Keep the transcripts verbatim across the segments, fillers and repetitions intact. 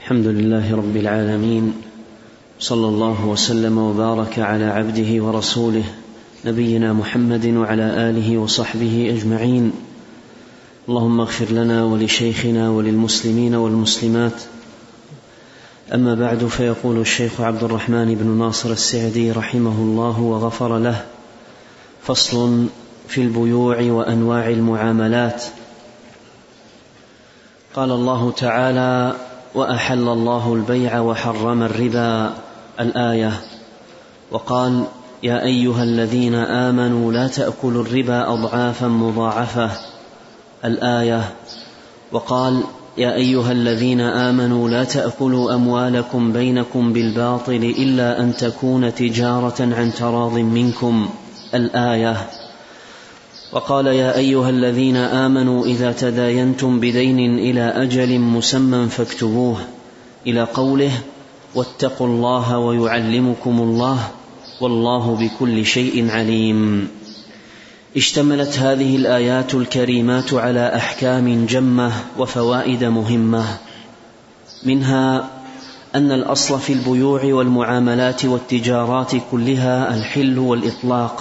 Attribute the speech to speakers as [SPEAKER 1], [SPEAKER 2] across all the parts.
[SPEAKER 1] الحمد لله رب العالمين، صلى الله وسلم وبارك على عبده ورسوله نبينا محمد وعلى آله وصحبه أجمعين. اللهم اغفر لنا ولشيخنا وللمسلمين والمسلمات. أما بعد، فيقول الشيخ عبد الرحمن بن ناصر السعدي رحمه الله وغفر له: فصل في البيوع وأنواع المعاملات. قال الله تعالى: وأحل الله البيع وحرم الربا، الآية. وقال: يا أيها الذين آمنوا لا تأكلوا الربا أضعافا مضاعفة، الآية. وقال: يا أيها الذين آمنوا لا تأكلوا أموالكم بينكم بالباطل إلا أن تكون تجارة عن تراض منكم، الآية. وقال: يا أيها الذين آمنوا إذا تداينتم بدين إلى أجل مسمى فاكتبوه، إلى قوله: واتقوا الله ويعلمكم الله والله بكل شيء عليم. اشتملت هذه الآيات الكريمات على أحكام جمة وفوائد مهمة، منها أن الأصل في البيوع والمعاملات والتجارات كلها الحل والإطلاق،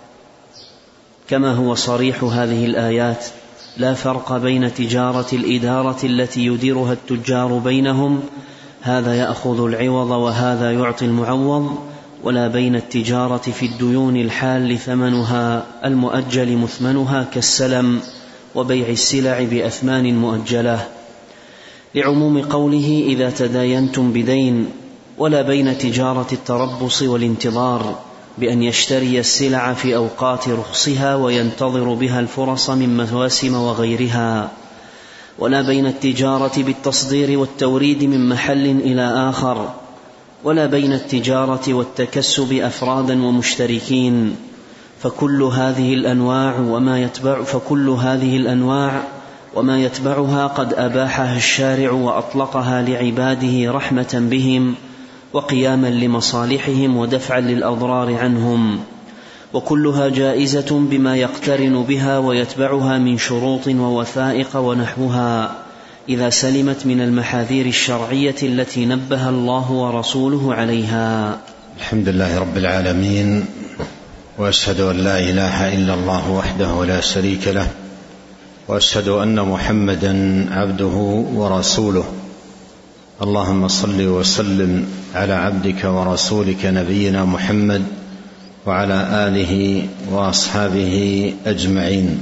[SPEAKER 1] كما هو صريح هذه الآيات. لا فرق بين تجارة الإدارة التي يديرها التجار بينهم، هذا يأخذ العوض وهذا يعطي المعوض، ولا بين التجارة في الديون الحال ثمنها المؤجل مثمنها كالسلم وبيع السلع بأثمان مؤجلة، لعموم قوله: إذا تداينتم بدين، ولا بين تجارة التربص والانتظار بأن يشتري السلع في أوقات رخصها وينتظر بها الفرص من مواسم وغيرها، ولا بين التجارة بالتصدير والتوريد من محل إلى آخر، ولا بين التجارة والتكسب أفرادا ومشتركين. فكل هذه الأنواع وما يتبع فكل هذه الأنواع وما يتبعها قد أباحها الشارع وأطلقها لعباده رحمة بهم وقياما لمصالحهم ودفعا للأضرار عنهم، وكلها جائزة بما يقترن بها ويتبعها من شروط ووثائق ونحوها، إذا سلمت من المحاذير الشرعية التي نبه الله ورسوله عليها.
[SPEAKER 2] الحمد لله رب العالمين، وأشهد أن لا إله إلا الله وحده لا شريك له، وأشهد أن محمدا عبده ورسوله. اللهم صل وسلم على عبدك ورسولك نبينا محمد وعلى آله وأصحابه أجمعين.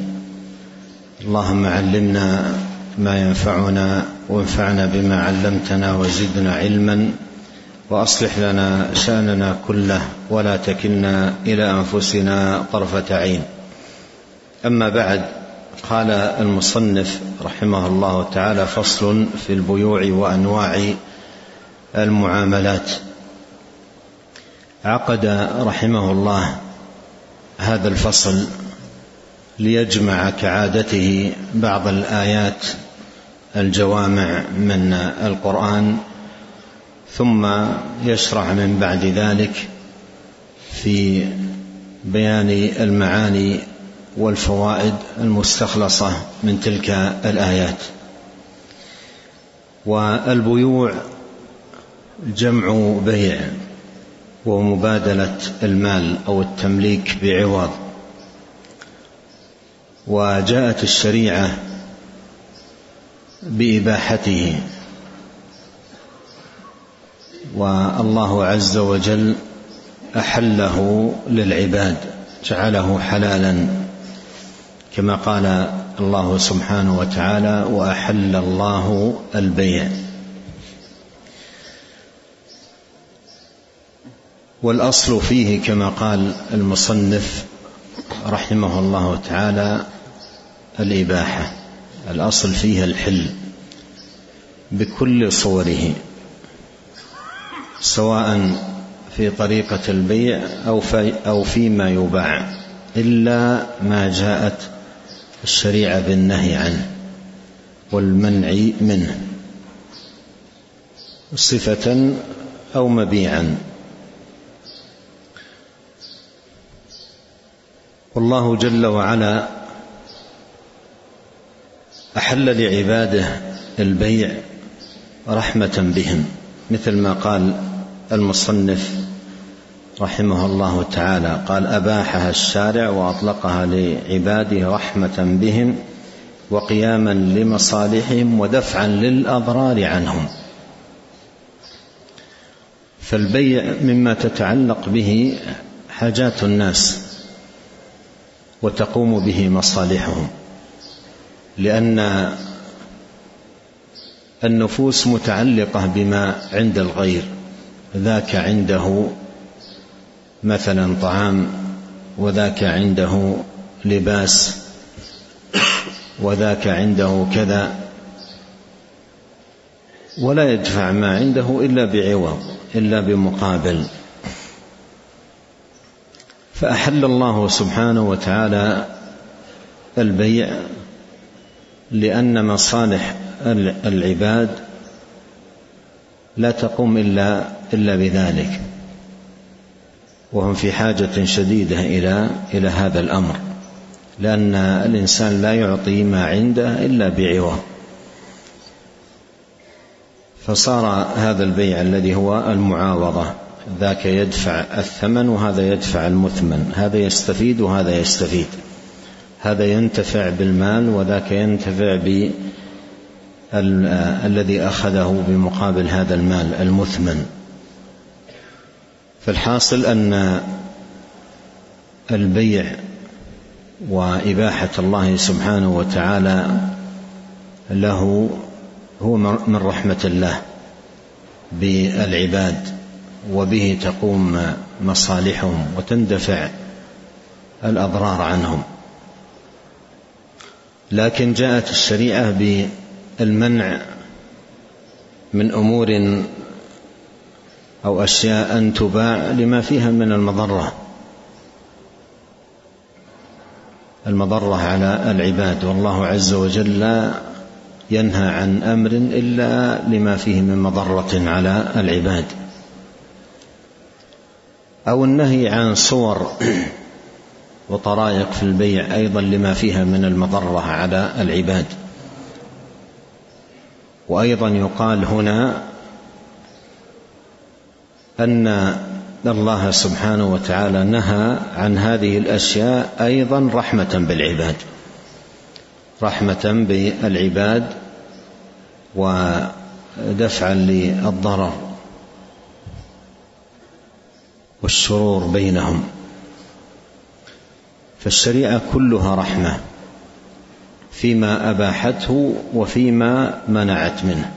[SPEAKER 2] اللهم علمنا ما ينفعنا وانفعنا بما علمتنا وزدنا علما، وأصلح لنا شأننا كله ولا تكلنا إلى أنفسنا طرفة عين. أما بعد، قال المصنف رحمه الله تعالى: فصل في البيوع وأنواع المعاملات. عقد رحمه الله هذا الفصل ليجمع كعادته بعض الآيات الجوامع من القرآن، ثم يشرع من بعد ذلك في بيان المعاني والفوائد المستخلصة من تلك الآيات. والبيوع جمع بيع، ومبادلة المال أو التمليك بعوض. وجاءت الشريعة بإباحته، والله عز وجل أحله للعباد، جعله حلالا، كما قال الله سبحانه وتعالى: وأحل الله البيع. والأصل فيه كما قال المصنف رحمه الله تعالى الإباحة، الأصل فيه الحل بكل صوره، سواء في طريقة البيع أو, في أو فيما يباع، إلا ما جاءت الشريعة بالنهي عنه والمنع منه صفة أو مبيعا. والله جل وعلا أحل لعباده البيع رحمة بهم، مثل ما قال المصنف رحمه الله تعالى، قال: أباحها الشارع وأطلقها لعباده رحمة بهم وقياما لمصالحهم ودفعا للأضرار عنهم. فالبيع مما تتعلق به حاجات الناس وتقوم به مصالحهم، لأن النفوس متعلقة بما عند الغير، ذاك عنده مثلا طعام، وذاك عنده لباس، وذاك عنده كذا، ولا يدفع ما عنده إلا بعوض، إلا بمقابل. فأحل الله سبحانه وتعالى البيع لأن مصالح العباد لا تقوم إلا إلا بذلك، وهم في حاجة شديدة إلى إلى هذا الأمر، لأن الإنسان لا يعطي ما عنده إلا بعوض. فصار هذا البيع الذي هو المعاوضة، ذاك يدفع الثمن وهذا يدفع المثمن، هذا يستفيد وهذا يستفيد، هذا ينتفع بالمال وذاك ينتفع بالذي أخذه بمقابل هذا المال المثمن. فالحاصل أن البيع وإباحة الله سبحانه وتعالى له هو من رحمة الله بالعباد، وبه تقوم مصالحهم وتندفع الأضرار عنهم. لكن جاءت الشريعة بالمنع من أمور أو أشياء أن تباع لما فيها من المضرة المضرة على العباد، والله عز وجل لا ينهى عن أمر إلا لما فيه من مضرة على العباد، أو النهي عن صور وطرائق في البيع أيضا لما فيها من المضرة على العباد. وأيضا يقال هنا أن الله سبحانه وتعالى نهى عن هذه الأشياء أيضا رحمة بالعباد، رحمة بالعباد ودفعا للضرر والشرور بينهم. فالشريعة كلها رحمة فيما أباحته وفيما منعت منه،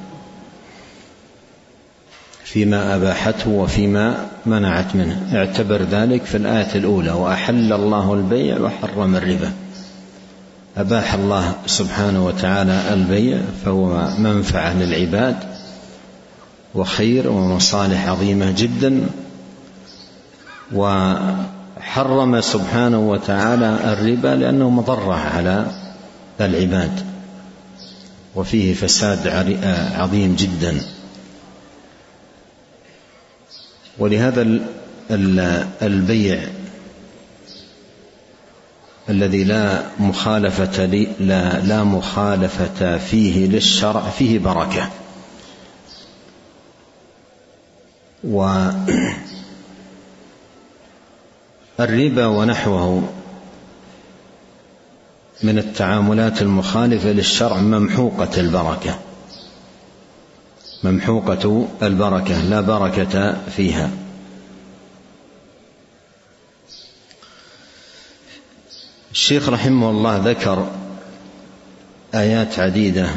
[SPEAKER 2] فيما أباحته وفيما منعت منه. اعتبر ذلك في الآية الأولى: وأحل الله البيع وحرم الربا. أباح الله سبحانه وتعالى البيع، فهو منفعة للعباد وخير ومصالح عظيمة جدا، وحرم سبحانه وتعالى الربا لأنه مضرة على العباد وفيه فساد عظيم جدا. ولهذا البيع الذي لا مخالفة لا, لا مخالفة فيه للشرع فيه بركة. والربا ونحوه من التعاملات المخالفة للشرع ممحوقة البركة، ممحوقة البركة، لا بركة فيها. الشيخ رحمه الله ذكر آيات عديدة،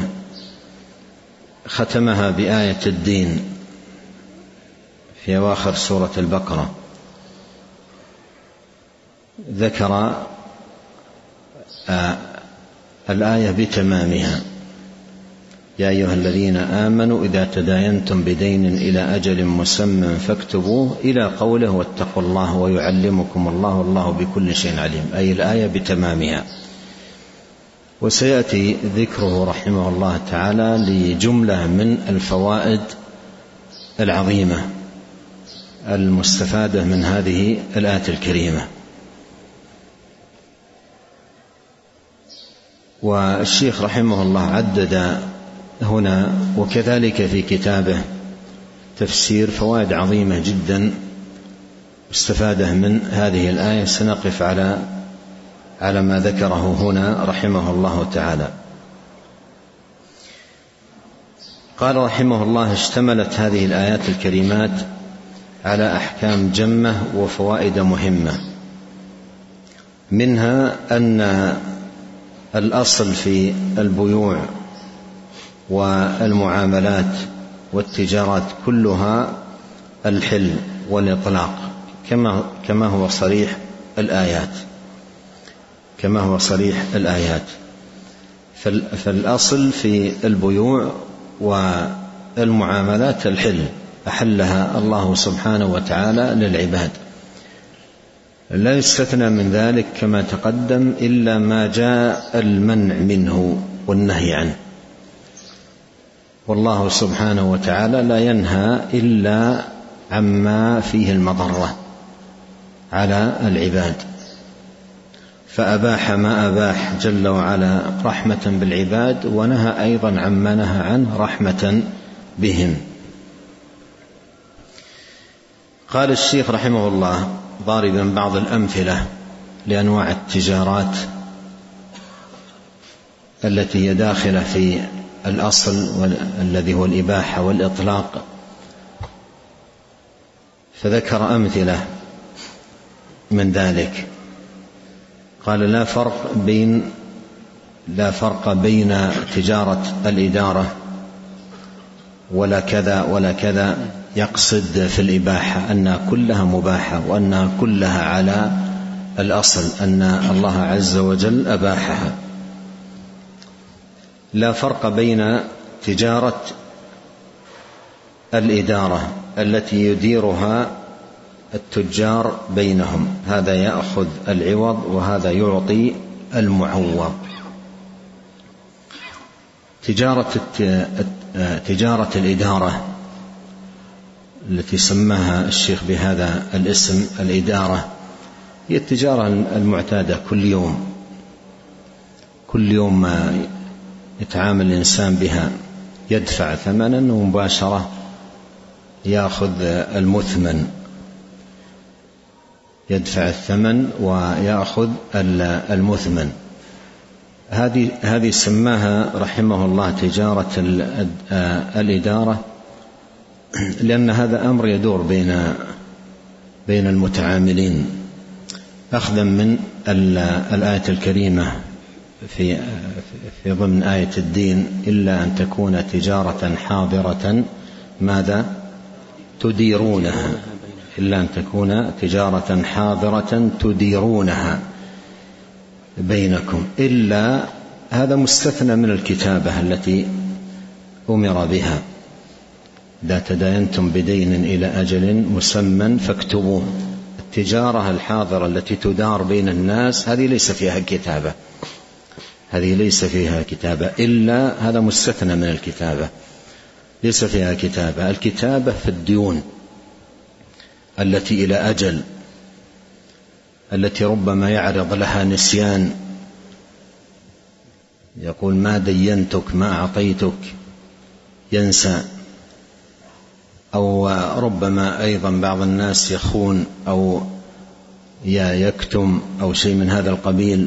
[SPEAKER 2] ختمها بآية الدين في أواخر سورة البقرة. ذكر آه الآية بتمامها: يا أيها الذين آمنوا إذا تداينتم بدين إلى أجل مسمى فاكتبوه، إلى قوله واتقوا الله ويعلمكم الله والله بكل شيء عليم، أي الآية بتمامها. وسيأتي ذكره رحمه الله تعالى لجملة من الفوائد العظيمة المستفادة من هذه الآية الكريمة. والشيخ رحمه الله عدد هنا وكذلك في كتابه تفسير فوائد عظيمة جدا استفاده من هذه الآية. سنقف على على ما ذكره هنا رحمه الله تعالى. قال رحمه الله: اشتملت هذه الآيات الكريمات على أحكام جمة وفوائد مهمة، منها أن الأصل في البيوع والمعاملات والتجارات كلها الحل والإطلاق كما كما هو صريح الآيات كما هو صريح الآيات فالأصل في البيوع والمعاملات الحل، أحلها الله سبحانه وتعالى للعباد، لا يستثنى من ذلك كما تقدم إلا ما جاء المنع منه والنهي عنه، والله سبحانه وتعالى لا ينهى إلا عما فيه المضرة على العباد، فأباح ما أباح جل وعلا رحمة بالعباد، ونهى أيضا عما نهى عنه رحمة بهم. قال الشيخ رحمه الله ضاربا بعض الأمثلة لأنواع التجارات التي هي داخلة في الأصل الذي هو الإباحة والإطلاق، فذكر أمثلة من ذلك. قال: لا فرق بين لا فرق بين تجارة الإدارة ولا كذا ولا كذا، يقصد في الإباحة أنها كلها مباحة وأنها كلها على الأصل أن الله عز وجل أباحها. لا فرق بين تجارة الإدارة التي يديرها التجار بينهم، هذا يأخذ العوض وهذا يعطي المعوض. تجارة تجارة الإدارة التي سماها الشيخ بهذا الاسم الإدارة هي التجارة المعتادة كل يوم كل يوم ما يتعامل الإنسان بها، يدفع ثمنا ومباشرة يأخذ المثمن، يدفع الثمن ويأخذ المثمن. هذه هذه سماها رحمه الله تجارة الإدارة، لأن هذا أمر يدور بين بين المتعاملين، أخذا من الآية الكريمة في في ضمن آية الدين: إلا أن تكون تجارة حاضرة ماذا تديرونها إلا أن تكون تجارة حاضرة تديرونها بينكم. إلا هذا مستثنى من الكتابة التي أمر بها: إذا تداينتم بدين إلى أجل مسمى فاكتبوه. التجارة الحاضرة التي تدار بين الناس هذه ليس فيها كتابة هذه ليس فيها كتابة إلا هذا مستثنى من الكتابة، ليس فيها كتابة. الكتابة في الديون التي إلى أجل، التي ربما يعرض لها نسيان، يقول ما دينتك ما أعطيتك، ينسى، أو ربما أيضا بعض الناس يخون أو يكتم أو شيء من هذا القبيل.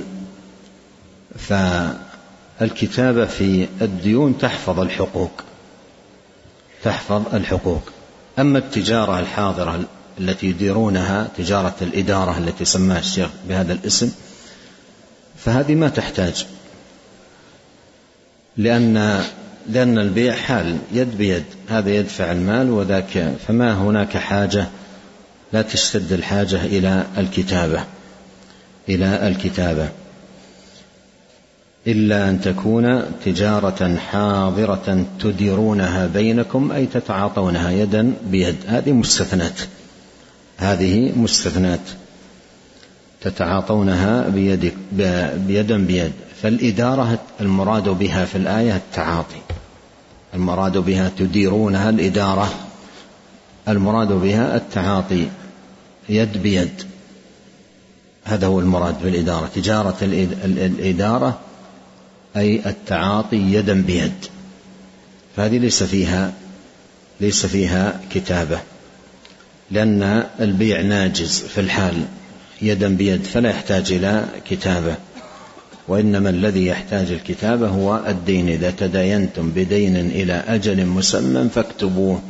[SPEAKER 2] فالكتابة في الديون تحفظ الحقوق تحفظ الحقوق أما التجارة الحاضرة التي يديرونها، تجارة الإدارة التي سماها الشيخ بهذا الاسم، فهذه ما تحتاج، لأن لأن البيع حال يد بيد، هذا يدفع المال وذاك، فما هناك حاجة، لا تشتد الحاجة إلى الكتابة إلى الكتابة إلا أن تكون تجارة حاضرة تديرونها بينكم، أي تتعاطونها يدا بيد. هذه مستثنات هذه مستثنات تتعاطونها بيد بيدا بيد. فالإدارة المراد بها في الآية التعاطي، المراد بها تديرونها الإدارة، المراد بها التعاطي يد بيد، هذا هو المراد بالإدارة. تجارة الإدارة أي التعاطي يدا بيد، فهذه ليس فيها ليس فيها كتابة، لأن البيع ناجز في الحال يدا بيد فلا يحتاج إلى كتابة، وإنما الذي يحتاج الكتابة هو الدين. إذا تداينتم بدين إلى أجل مسمى فاكتبوه.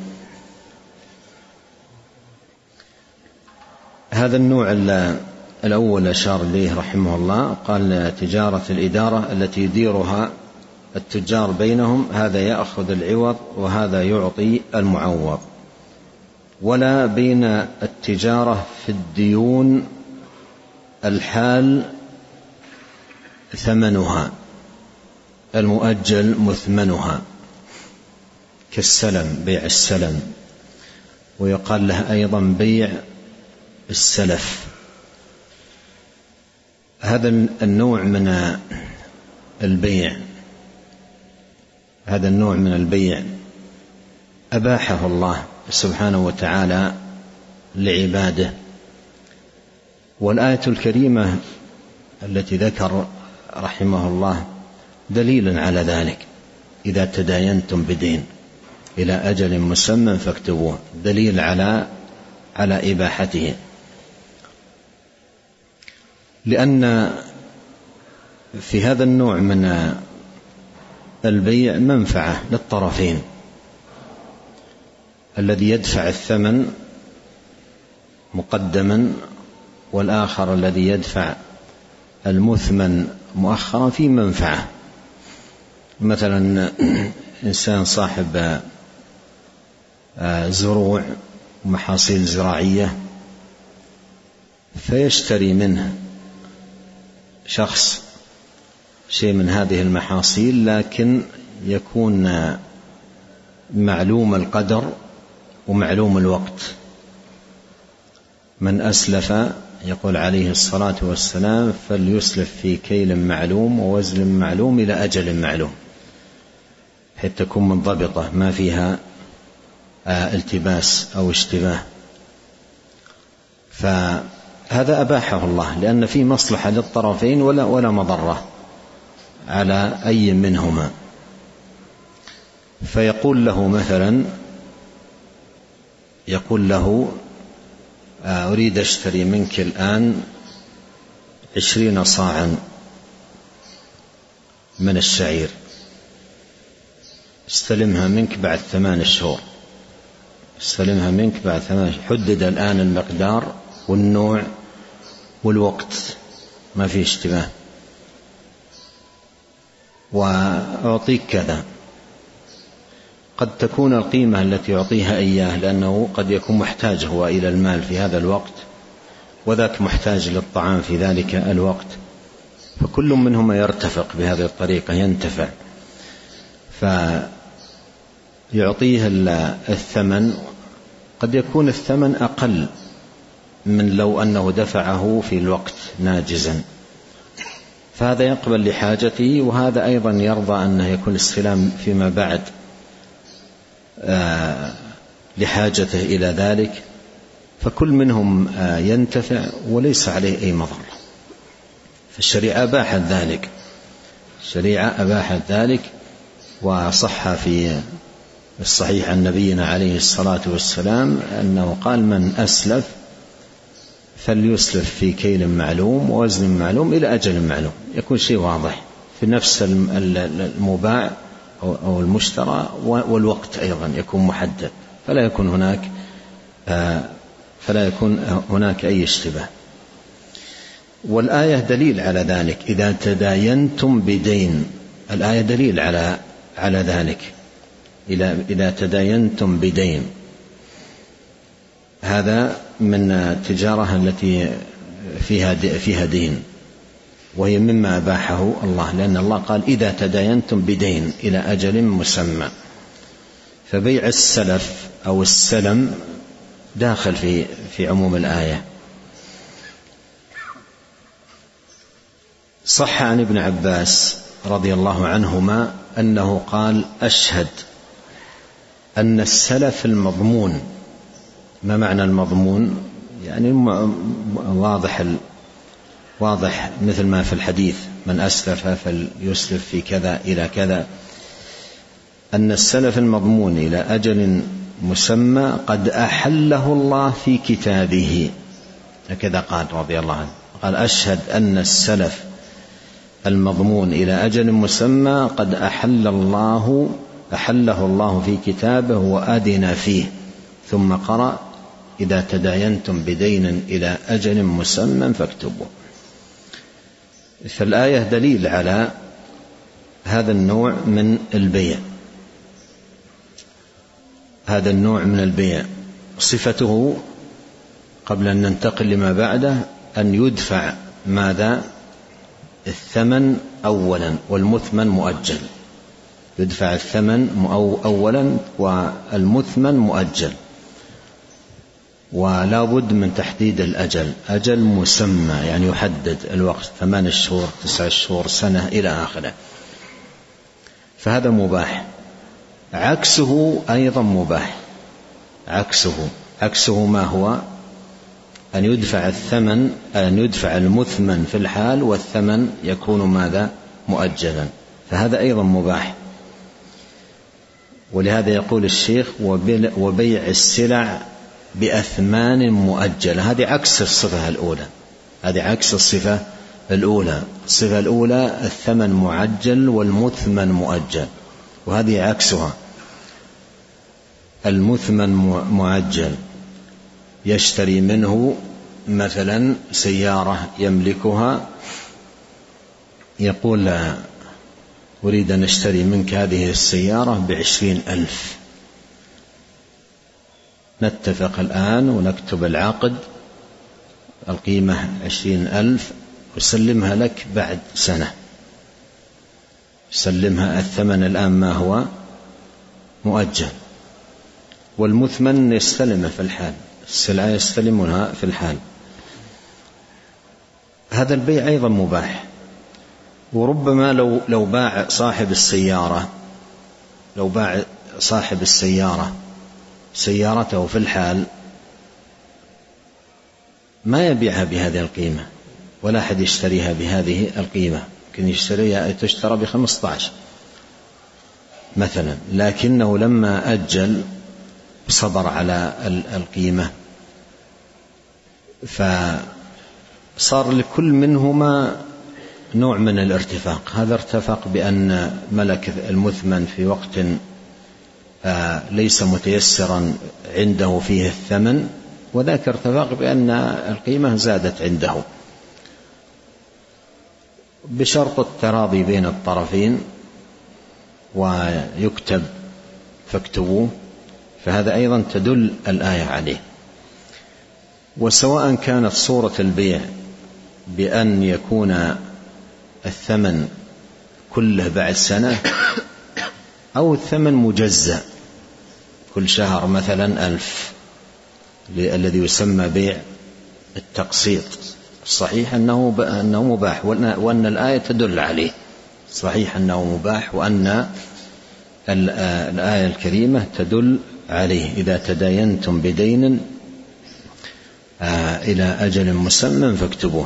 [SPEAKER 2] هذا النوع الأول أشار إليه رحمه الله، قال تجارة الإدارة التي يديرها التجار بينهم، هذا يأخذ العوض وهذا يعطي المعوض. ولا بين التجارة في الديون الحال ثمنها المؤجل مثمنها، كالسلم، بيع السلم، ويقال له أيضا بيع السلف. هذا النوع من البيع هذا النوع من البيع أباحه الله سبحانه وتعالى لعباده. والآية الكريمة التي ذكر رحمه الله دليل على ذلك. إذا تداينتم بدين إلى أجل مسمى فاكتبوه، دليل على على إباحته، لأن في هذا النوع من البيع منفعة للطرفين، الذي يدفع الثمن مقدما والآخر الذي يدفع المثمن مؤخرا في منفعة. مثلا إنسان صاحب زروع ومحاصيل زراعية فيشتري منه شخص شيء من هذه المحاصيل، لكن يكون معلوم القدر ومعلوم الوقت. من أسلف، يقول عليه الصلاة والسلام، فليسلف في كيل معلوم ووزن معلوم إلى أجل معلوم، حتى تكون منضبطة ما فيها التباس أو اشتباه. فهذا أباحه الله لأن فيه مصلحة للطرفين ولا ولا مضرة على أي منهما. فيقول له مثلا يقول له أريد أشتري منك الآن عشرين صاعا من الشعير، استلمها منك بعد ثمان شهور استلمها منك بعد ثمان شهور. حدد الآن المقدار والنوع والوقت، ما في اشتباه، وأعطيك كذا. قد تكون القيمة التي يعطيها إياه، لأنه قد يكون محتاج هو إلى المال في هذا الوقت، وذاك محتاج للطعام في ذلك الوقت، فكل منهما يرتفق بهذه الطريقة، ينتفع، فيعطيه الثمن. قد يكون الثمن أقل من لو أنه دفعه في الوقت ناجزا، فهذا يقبل لحاجته، وهذا أيضا يرضى أنه يكون الاستلام فيما بعد آه لحاجته إلى ذلك، فكل منهم آه ينتفع وليس عليه أي مضر. فالشريعة أباحت ذلك الشريعة أباحت ذلك وصح في الصحيح عن نبينا عليه الصلاة والسلام أنه قال: من أسلف فليسلف في كيل معلوم ووزن معلوم إلى أجل معلوم. يكون شيء واضح في نفس المباع أو المشترى، والوقت أيضا يكون محدد، فلا يكون هناك فلا يكون هناك أي اشتباه. والآية دليل على ذلك. إذا تداينتم بدين، الآية دليل على على ذلك. إذا تداينتم بدين، هذا من التجارة التي فيها فيها دين، وهي مما أباحه الله، لأن الله قال: إذا تداينتم بدين إلى أجل مسمى. فبيع السلف أو السلم داخل في في عموم الآية. صح عن ابن عباس رضي الله عنهما أنه قال: أشهد أن السلف المضمون. ما معنى المضمون؟ يعني واضح واضح مثل ما في الحديث: من أسلف فليسلف في كذا إلى كذا. أن السلف المضمون إلى أجل مسمى قد أحله الله في كتابه، هكذا قال رضي الله عنه، قال أشهد أن السلف المضمون إلى أجل مسمى قد أحل الله أحله الله في كتابه وأذن فيه، ثم قرأ إذا تداينتم بدين إلى أجل مسمى فاكتبوا. فالآية دليل على هذا النوع من البيع، هذا النوع من البيع صفته قبل أن ننتقل لما بعده أن يدفع ماذا؟ الثمن أولا والمثمن مؤجل، يدفع الثمن أولا والمثمن مؤجل، ولا بد من تحديد الأجل، أجل مسمى يعني يحدد الوقت، ثمان شهور تسع شهور سنة إلى آخره، فهذا مباح. عكسه أيضا مباح، عكسه عكسه ما هو؟ أن يدفع الثمن أن يدفع المثمن في الحال والثمن يكون ماذا؟ مؤجلا، فهذا أيضا مباح. ولهذا يقول الشيخ وبيع السلع بأثمان مؤجلة، هذه عكس الصفة الأولى، هذه عكس الصفة الأولى. الصفة الأولى الثمن معجل والمثمن مؤجل، وهذه عكسها، المثمن معجل، يشتري منه مثلا سيارة يملكها، يقول لا أريد أن أشتري منك هذه السيارة بعشرين ألف، نتفق الآن ونكتب العقد، القيمة عشرين ألف، أسلمها لك بعد سنة، سلمها الثمن الآن ما هو؟ مؤجل، والمثمن يستلمه في الحال، السلعة يستلمونها في الحال. هذا البيع أيضا مباح. وربما لو لو باع صاحب السيارة لو باع صاحب السيارة سيارته في الحال ما يبيعها بهذه القيمة، ولا أحد يشتريها بهذه القيمة، يمكن يشتريها تشترى بخمسة عشر مثلا، لكنه لما أجل صبر على القيمة، فصار لكل منهما نوع من الارتفاق. هذا ارتفق بأن ملك المثمن في وقت ليس متيسرا عنده فيه الثمن، وذاك ارتفق بأن القيمة زادت عنده، بشرط التراضي بين الطرفين ويكتب فاكتبوه، فهذا أيضا تدل الآية عليه. وسواء كانت صورة البيع بأن يكون الثمن كله بعد سنة أو الثمن مجزأ كل شهر مثلا ألف، الذي يسمى بيع التقسيط، صحيح أنه أنه مباح، وأن الآية تدل عليه، صحيح أنه مباح، وأن الآية الكريمة تدل عليه، إذا تداينتم بدين إلى أجل مسمى فاكتبوه.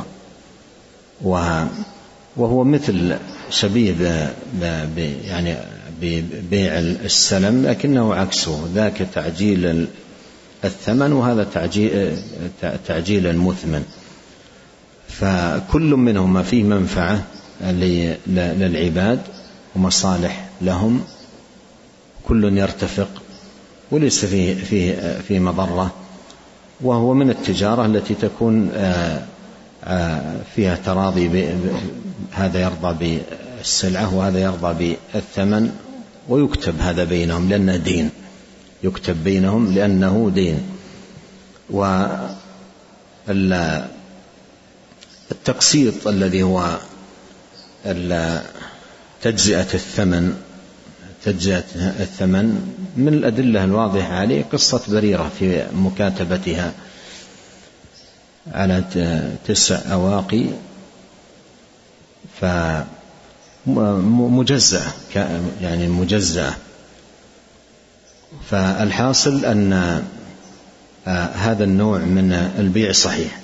[SPEAKER 2] وهو مثل شبيه يعني ببيع السلم، لكنه عكسه، ذاك تعجيل الثمن وهذا تعجيل تعجيل المثمن، فكل منهما فيه منفعة للعباد ومصالح لهم، كل يرتفق وليس فيه فيه في مضرة، وهو من التجارة التي تكون فيها تراضي، هذا يرضى بالسلعة وهذا يرضى بالثمن، ويكتب هذا بينهم لأنه دين، يكتب بينهم لأنه دين. والتقسيط الذي هو تجزئة الثمن تجزئة الثمن من الأدلة الواضحة عليه قصة بريرة في مكاتبتها على تسع أواقي فمجزأة يعني مجزأة. فالحاصل أن هذا النوع من البيع صحيح،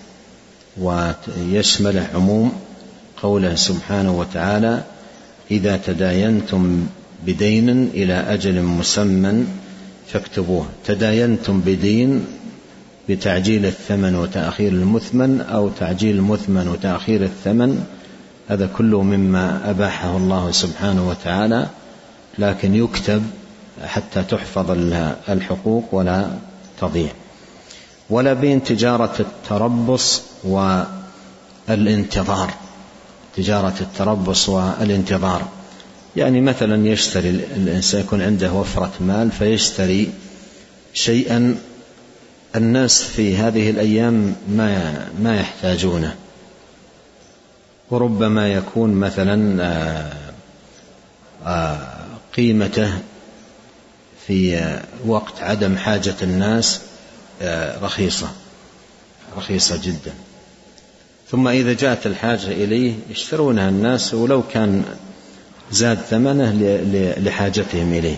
[SPEAKER 2] ويشمل عموم قوله سبحانه وتعالى إذا تداينتم بدين إلى أجل مسمى فاكتبوه. تداينتم بدين بتعجيل الثمن وتأخير المثمن، أو تعجيل المثمن وتأخير الثمن، هذا كله مما أباحه الله سبحانه وتعالى، لكن يكتب حتى تحفظ الحقوق ولا تضيع. ولا بين تجارة التربص والانتظار. تجارة التربص والانتظار يعني مثلا يشتري الإنسان، يكون عنده وفرة مال فيشتري شيئا الناس في هذه الأيام ما ما يحتاجونه، وربما يكون مثلا قيمته في وقت عدم حاجة الناس رخيصة رخيصة جدا، ثم إذا جاءت الحاجة إليه يشترونها الناس ولو كان زاد ثمنه لحاجتهم إليه.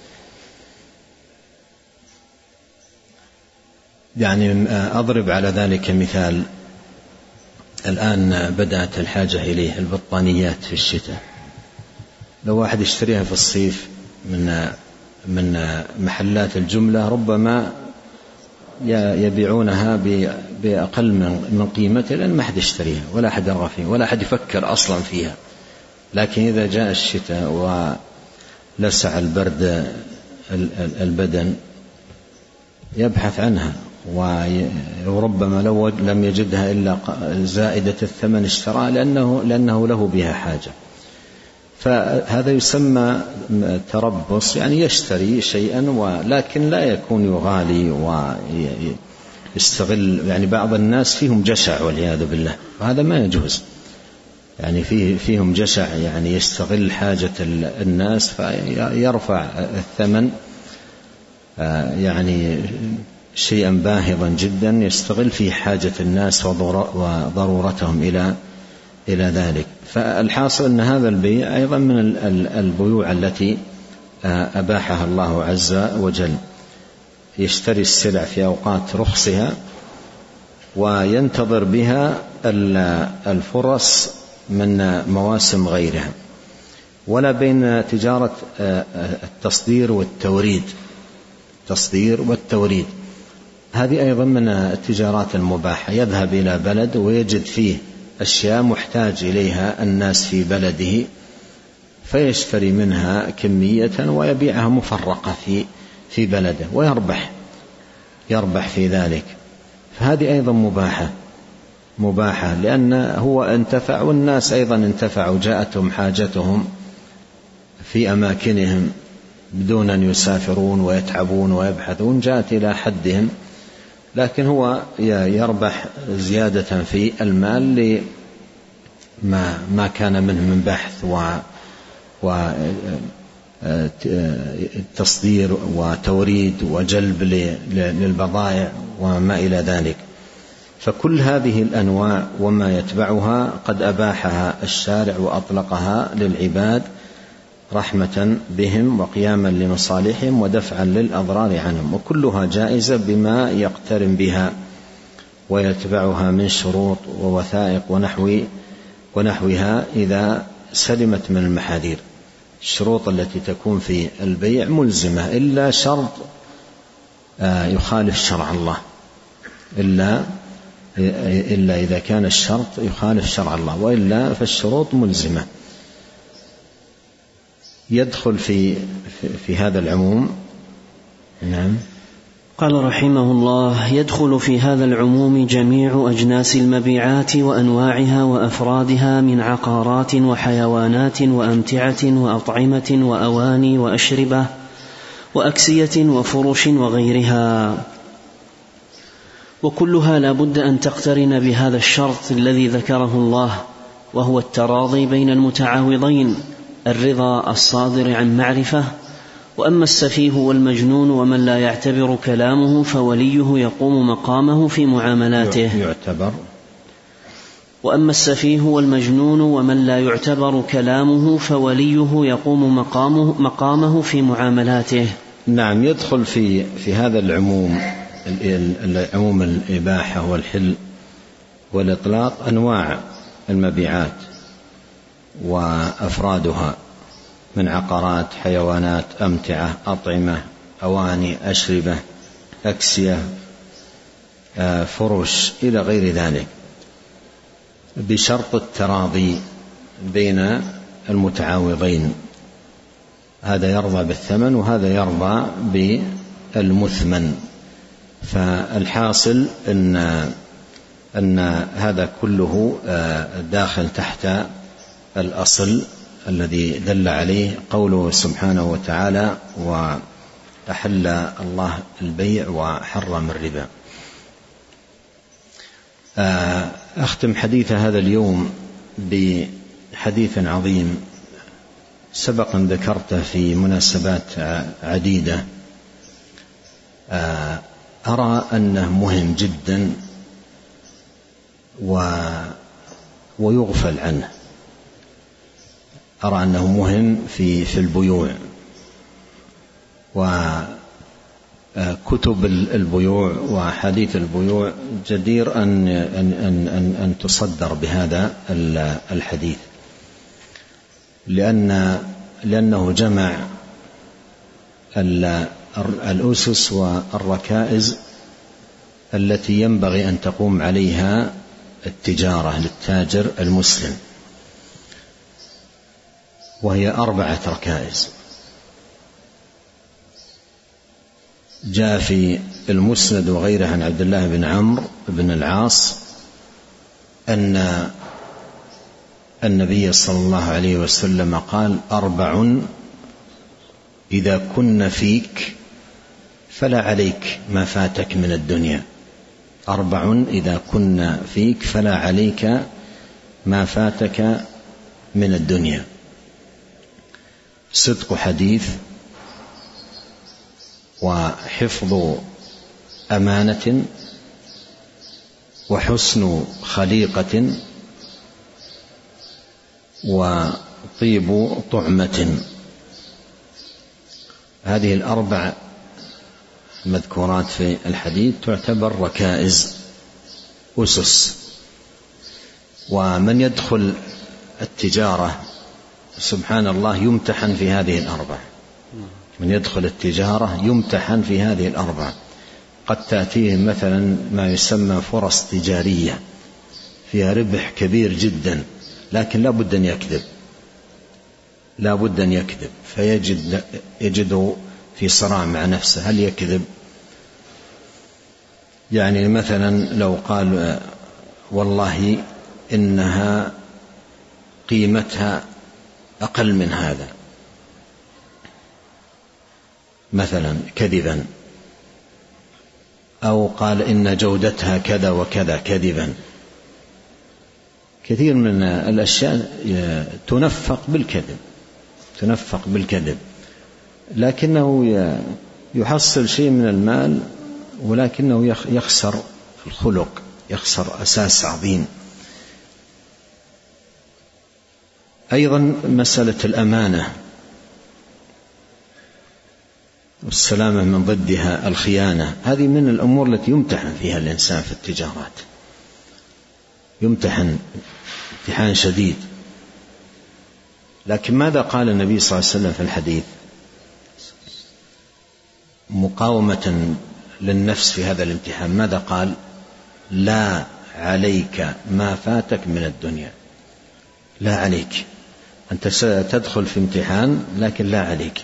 [SPEAKER 2] يعني أضرب على ذلك مثال، الآن بدأت الحاجة إليه البطانيات في الشتاء، لو واحد يشتريها في الصيف من من محلات الجملة ربما يبيعونها بأقل من قيمتها، لأن ما حد يشتريها ولا حد يرغب فيها ولا حد يفكر أصلا فيها. لكن إذا جاء الشتاء ولسع البرد البدن يبحث عنها، وربما لو لم يجدها إلا زائدة الثمن اشتراها لأنه, لأنه له بها حاجة. فهذا يسمى تربص، يعني يشتري شيئا ولكن لا يكون يغالي ويستغل. يعني بعض الناس فيهم جشع والعياذ بالله، وهذا ما يجوز. يعني فيه فيهم جشع، يعني يستغل حاجة الناس فيرفع الثمن يعني شيئا باهظا جدا، يستغل فيه حاجة الناس وضرورتهم إلى إلى ذلك. فالحاصل أن هذا البيع أيضا من البيوع التي أباحها الله عز وجل. يشتري السلع في أوقات رخصها وينتظر بها الفرص من مواسم غيرها. ولا بين تجارة التصدير والتوريد. التصدير والتوريد هذه أيضا من التجارات المباحة، يذهب إلى بلد ويجد فيه أشياء محتاج إليها الناس في بلده فيشتري منها كمية ويبيعها مفرقة في في بلده ويربح يربح في ذلك. فهذه أيضا مباحة مباحة لأن هو انتفع والناس أيضا انتفعوا، جاءتهم حاجتهم في أماكنهم بدون أن يسافرون ويتعبون ويبحثون، جاءت إلى حدهم، لكن هو يربح زيادة في المال لما ما كان منه من بحث وتصدير وتوريد وجلب للبضائع وما إلى ذلك. فكل هذه الأنواع وما يتبعها قد أباحها الشارع وأطلقها للعباد رحمة بهم وقياما لمصالحهم ودفعا للأضرار عنهم، وكلها جائزة بما يقترن بها ويتبعها من شروط ووثائق ونحو ونحوها إذا سلمت من المحاذير. الشروط التي تكون في البيع ملزمة إلا شرط يخالف شرع الله، إلا إلا إذا كان الشرط يخالف شرع الله، وإلا فالشروط ملزمة. يدخل في في هذا العموم. نعم.
[SPEAKER 1] قال رحمه الله: يدخل في هذا العموم جميع أجناس المبيعات وأنواعها وأفرادها من عقارات وحيوانات وأمتعة وأطعمة وأواني وأشربة وأكسية وفرش وغيرها، وكلها لا بد أن تقترن بهذا الشرط الذي ذكره الله، وهو التراضي بين المتعاوضين، الرضا الصادر عن معرفة. وأما السفيه والمجنون ومن لا يعتبر كلامه فوليه يقوم مقامه في معاملاته.
[SPEAKER 2] يعتبر.
[SPEAKER 1] وأما السفيه والمجنون ومن لا يعتبر كلامه فوليه يقوم مقامه, مقامه في معاملاته.
[SPEAKER 2] نعم. يدخل في في هذا العموم، العموم الإباحة والحل والإطلاق، أنواع المبيعات وأفرادها من عقارات، حيوانات، أمتعة، أطعمة، أواني، أشربة، أكسية، فرش إلى غير ذلك، بشرط التراضي بين المتعاوضين، هذا يرضى بالثمن وهذا يرضى بالمثمن. فالحاصل أن أن هذا كله داخل تحت الأصل الذي دل عليه قوله سبحانه وتعالى: وأحل الله البيع وحرم الربا. أختم حديث هذا اليوم بحديث عظيم سبق أن ذكرته في مناسبات عديدة، أرى أنه مهم جدا ويغفل عنه. أرى أنه مهم في في البيوع، وكتب البيوع وحديث البيوع جدير أن أن أن أن تصدر بهذا الحديث، لأن لأنه جمع الأسس والركائز التي ينبغي أن تقوم عليها التجارة للتاجر المسلم، وهي أربعة ركائز. جاء في المسند وغيره عن عبد الله بن عمرو بن العاص أن النبي صلى الله عليه وسلم قال: أربع إذا كن فيك فلا عليك ما فاتك من الدنيا. أربع إذا كن فيك فلا عليك ما فاتك من الدنيا: صدق حديث، وحفظ أمانة، وحسن خليقة، وطيب طعمة. هذه الأربع مذكورات في الحديث تعتبر ركائز، أسس. ومن يدخل التجارة سبحان الله يمتحن في هذه الأربع. من يدخل التجارة يمتحن في هذه الأربع. قد تأتيه مثلا ما يسمى فرص تجارية فيها ربح كبير جدا، لكن لا بد أن يكذب، لا بد أن يكذب، فيجد يجده في صراع مع نفسه. هل يكذب؟ يعني مثلا لو قال والله إنها قيمتها أقل من هذا مثلا كذبا، أو قال إن جودتها كذا وكذا كذبا. كثير من الأشياء تنفق بالكذب، تنفق بالكذب، لكنه يحصل شيء من المال ولكنه يخسر الخلق، يخسر أساس عظيم. أيضا مسألة الأمانة والسلامة من ضدها الخيانة، هذه من الأمور التي يمتحن فيها الإنسان في التجارات، يمتحن امتحان شديد. لكن ماذا قال النبي صلى الله عليه وسلم في الحديث مقاومة للنفس في هذا الامتحان؟ ماذا قال؟ لا عليك ما فاتك من الدنيا. لا عليك، أنت ستدخل في امتحان لكن لا عليك.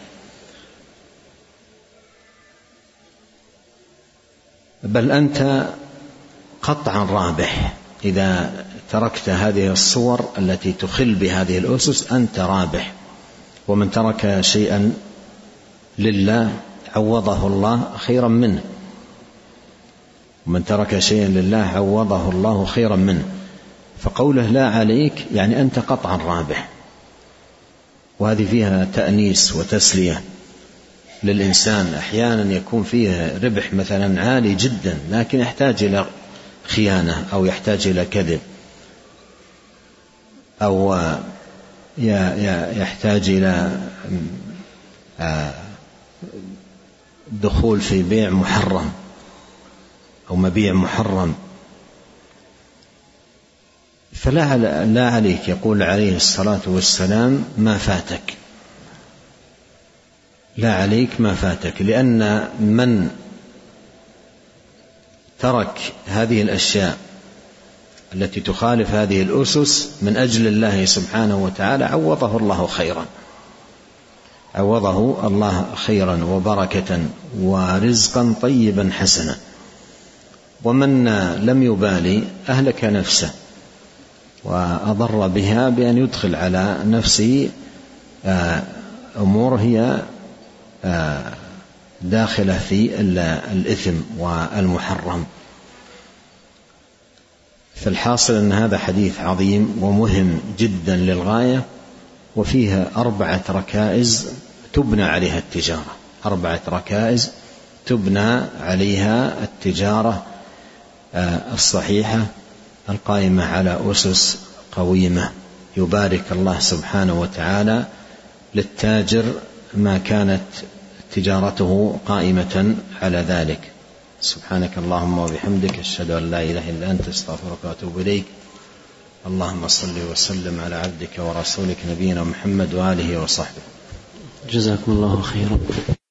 [SPEAKER 2] بل أنت قطعا رابح إذا تركت هذه الصور التي تخل بهذه الأسس، أنت رابح. ومن ترك شيئا لله عوضه الله خيرا منه، ومن ترك شيئا لله عوضه الله خيرا منه. فقوله لا عليك يعني أنت قطعا رابح، وهذه فيها تأنيس وتسلية للإنسان. أحيانا يكون فيه ربح مثلا عالي جدا لكن يحتاج إلى خيانة أو يحتاج إلى كذب أو يحتاج إلى دخول في بيع محرم أو مبيع محرم. فلا لا عليك، يقول عليه الصلاة والسلام ما فاتك، لا عليك ما فاتك، لأن من ترك هذه الأشياء التي تخالف هذه الأسس من أجل الله سبحانه وتعالى عوضه الله خيرا، عوضه الله خيرا وبركة ورزقا طيبا حسنا. ومن لم يبالي أهلك نفسه وأضر بها بأن يدخل على نفسه أمور هي داخلة في الإثم والمحرم. فالحاصل أن هذا حديث عظيم ومهم جدا للغاية، وفيها أربعة ركائز تبنى عليها التجارة، أربعة ركائز تبنى عليها التجارة الصحيحة القائمة على أسس قويمة. يبارك الله سبحانه وتعالى للتاجر ما كانت تجارته قائمة على ذلك. سبحانك اللهم وبحمدك، أشهد أن لا إله إلا أنت، استغفرك وأتوب إليك. اللهم صل وسلم على عبدك ورسولك نبينا محمد وآله وصحبه.
[SPEAKER 1] جزاكم الله خيرا.